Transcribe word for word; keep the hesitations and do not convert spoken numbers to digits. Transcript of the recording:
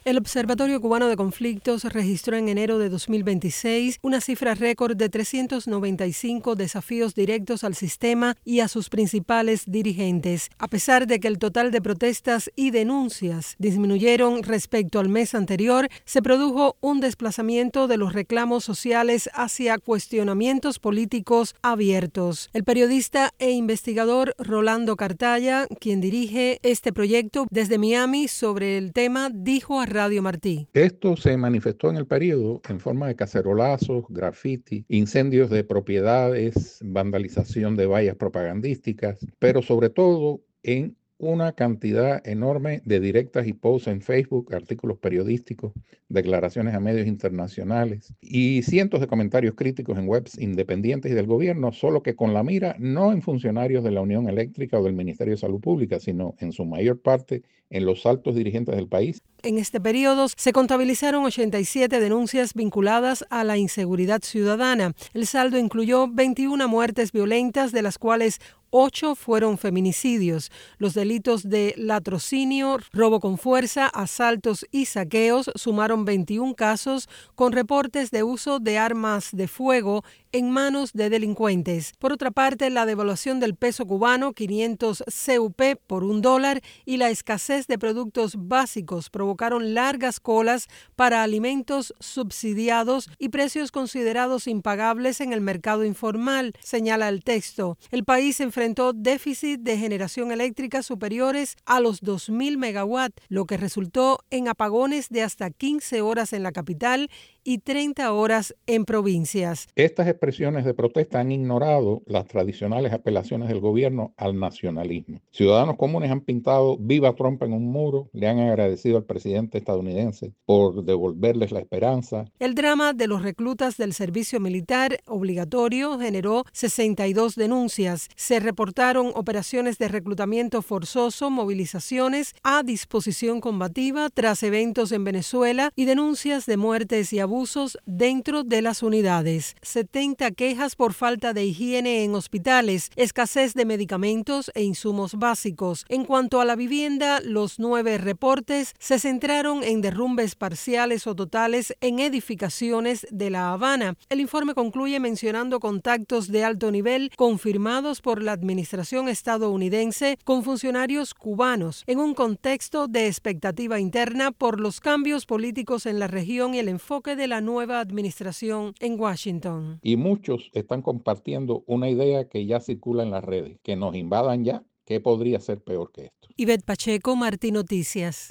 El Observatorio Cubano de Conflictos registró en enero de dos mil veintiséis una cifra récord de trescientos noventa y cinco desafíos directos al sistema y a sus principales dirigentes, a pesar de que el total de protestas y denuncias disminuyeron respecto al mes anterior. Se produjo un desplazamiento de los reclamos sociales hacia cuestionamientos políticos abiertos. El periodista e investigador Rolando Cartaya, quien dirige este proyecto desde Miami sobre el tema, dijo a Radio Martí. Esto se manifestó en el periodo en forma de cacerolazos, graffiti, incendios de propiedades, vandalización de vallas propagandísticas, pero sobre todo en una cantidad enorme de directas y posts en Facebook, artículos periodísticos, declaraciones a medios internacionales y cientos de comentarios críticos en webs independientes y del gobierno, solo que con la mira no en funcionarios de la Unión Eléctrica o del Ministerio de Salud Pública, sino en su mayor parte en los altos dirigentes del país. En este periodo se contabilizaron ochenta y siete denuncias vinculadas a la inseguridad ciudadana. El saldo incluyó veintiuna muertes violentas, de las cuales ocho fueron feminicidios. Los delitos de latrocinio, robo con fuerza, asaltos y saqueos sumaron veintiún casos, con reportes de uso de armas de fuego en manos de delincuentes. Por otra parte, la devaluación del peso cubano, quinientos C U P por un dólar, y la escasez de productos básicos provocaron largas colas para alimentos subsidiados y precios considerados impagables en el mercado informal, señala el texto. El país enfrentó déficit de generación eléctrica superiores a los dos mil megawatts, lo que resultó en apagones de hasta quince horas en la capital y treinta horas en provincias. Estas expresiones de protesta han ignorado las tradicionales apelaciones del gobierno al nacionalismo. Ciudadanos comunes han pintado "Viva Trump" en un muro, le han agradecido al presidente estadounidense por devolverles la esperanza. El drama de los reclutas del servicio militar obligatorio generó sesenta y dos denuncias. Se reportaron operaciones de reclutamiento forzoso, movilizaciones a disposición combativa tras eventos en Venezuela y denuncias de muertes y abusos dentro de las unidades. setenta quejas por falta de higiene en hospitales, escasez de medicamentos e insumos básicos. En cuanto a la vivienda, los nueve reportes se centraron en derrumbes parciales o totales en edificaciones de La Habana. El informe concluye mencionando contactos de alto nivel confirmados por la administración estadounidense con funcionarios cubanos en un contexto de expectativa interna por los cambios políticos en la región y el enfoque de la nueva administración en Washington. Y muchos están compartiendo una idea que ya circula en las redes, que nos invadan ya. ¿Qué podría ser peor que esto? Ivette Pacheco, Martí Noticias.